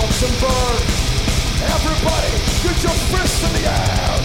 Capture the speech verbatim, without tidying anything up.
Luxembourg. Everybody, get your fists in the air.